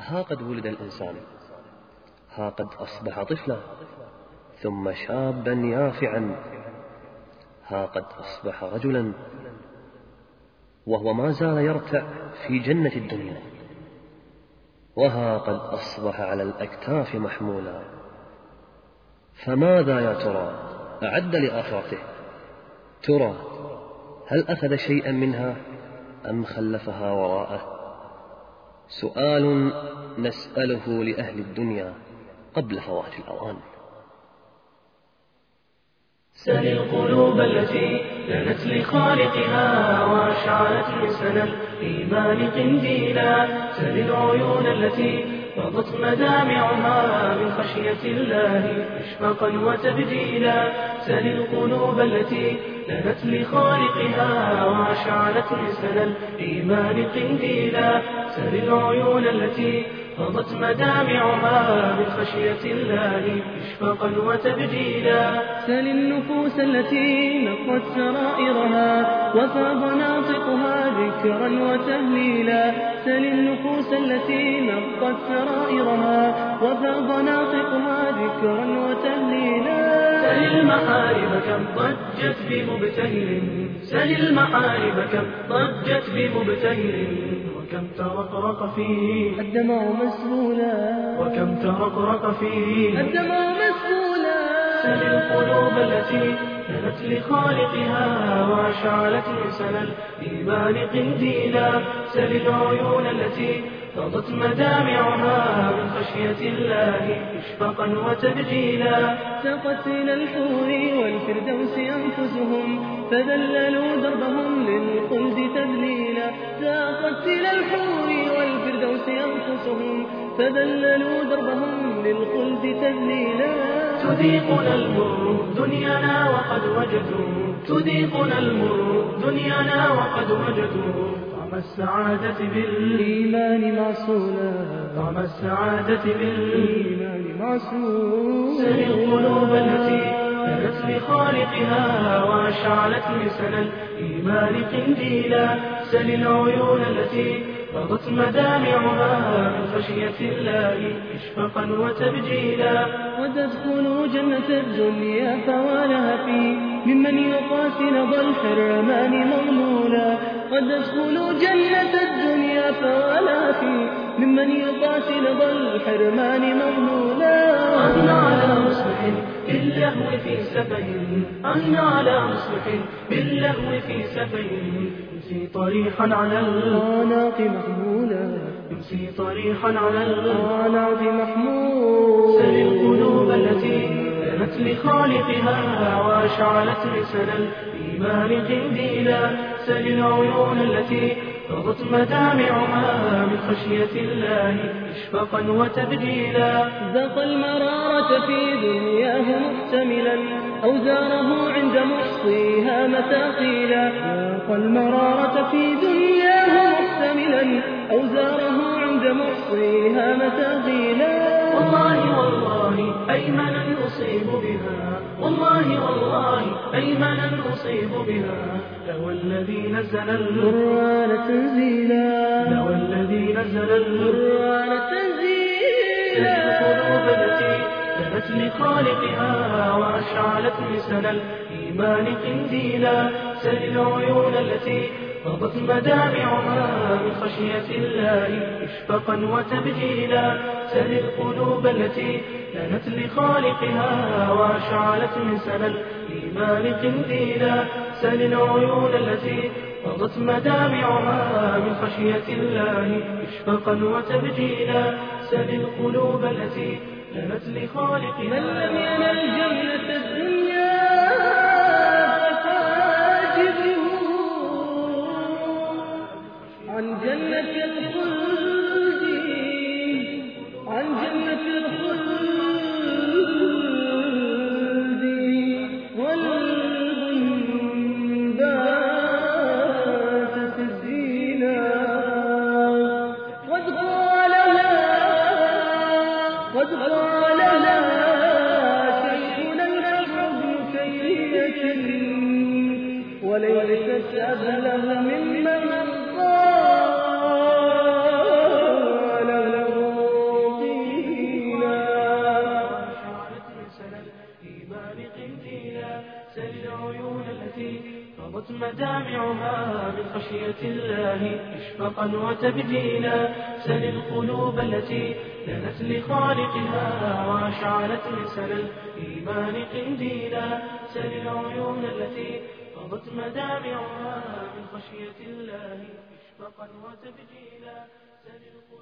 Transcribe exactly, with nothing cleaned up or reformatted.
ها قد ولد الإنسان، ها قد أصبح طفلا، ثم شابا يافعا، ها قد أصبح رجلا، وهو ما زال يرتع في جنة الدنيا، وها قد أصبح على الأكتاف محمولا. فماذا يا ترى أعد لآخرته؟ ترى هل أخذ شيئا منها أم خلفها وراءه؟ سؤال نسأله لأهل الدنيا قبل فوات الأوان. سل القلوب التي لنت لخالقها وأشعلت من سنى الإيمان قنديلا. سل العيون التي فضت مدامعها من خشية الله إشفاقا وتبجيلا. سل القلوب التي لنت لخالقها وأشعلت من سنى الإيمان قنديلا. سل العيون التي فضت مدامعها من خشية الله إشفاقا وتبجيلا. سل النفوس التي نقت سرائرها وفاض ناطقها ذكرا وتهليلا. سل النفوس التي نقت سرائرها وفاض ناطقها ذكرا وتهليلا. سل المحارب كم ضجت بمبتهل، سل المحارب كم ضجت بمبتهل، وكم ترقرق فيه الدمع مسهولا، وكم ترقرق فيه الدمع مسهولا. سل القلوب التي لنت لخالقها وأشعلت من سنى الإيمان قنديلا. سل العيون التي فضت مدامعها من خشية الله إشفاقا وتبجيلا. سقت إلى الحور والفردوس أنفسهم فذللوا دربهم للخلد تذليلا. ساقت إلى الحور والفردوس أنفسهم فذللوا دربهم للخلد تذليلا. تذيقنا المر دنيانا وقد وجدوا، تذيقنا المر دنيانا وقد وجدوا طعم السعادة بالإيمان معسولا، طعم السعادة بالإيمان معسولا. سل القلوب التي لنت لخالقها وأشعلت من سنى الإيمان قنديلا. سل العيون التي فضت مدامعها من خشية الله إشفاقا وتبجيلا. وتدخلوا جنة الدنيا فوالها في ممن يقاسي نضى الحرمان مغلولا. قد ادخلوا جنة الدنيا فوالها في ممن يقاسي نضى الحرمان مغلولا. أن على مصلح باللهو في سفه، أن على مصلح باللهو في سفه يمسي طريحا على الأعناق محمولا، يمسي طريحا على الأعناق محمولا. سل القلوب التي لنت لخالقها وأشعلت من سنى الإيمان قنديلا. سل العيون التي فضت مدامعها من خشية الله إشفاقا وتبجيلا. ذاق المرارة في دنياه محتملا أوزاره عند محصيها مثاقيلا. ذاق المرارة في دنياه محتملا أوزاره عند محصيها مثاقيلا. والله والله أيمنا أصيب بها، والله والله أيمنا أصيب بها لو الذي نزل القرآن تنزيلا، لو الذي نزل القرآن تنزيلا. القلوب التي لنت لخالقها وأشعلت من سنى الإيمان قنديلا. سل العيون التي فضت مدامعها من خشية الله إشفاقا وتبجيلا. سل القلوب التي لنت لخالقها وأشعلت من سنى الإيمان قنديلا. سل العيون التي فضت مدامعها من خشية الله إشفاقا وتبجيلا. سل القلوب التي لنت لخالقها. من لم ينل جنة الدنيا عن جنة الخلد، عن جنة الخلد والبات تزيلا. قد قالها قد قالها شيخنا الحزن كيف وليست أبلغ ممن قال له مدامعها من خشية الله إشفاقا وتبجيلا. سل القلوب التي لنت لخالقها وأشعلت لسان الإيمان قنديلا. سل العيون التي فضت مدامعها من خشية الله إشفاقا وتبجيلا. سل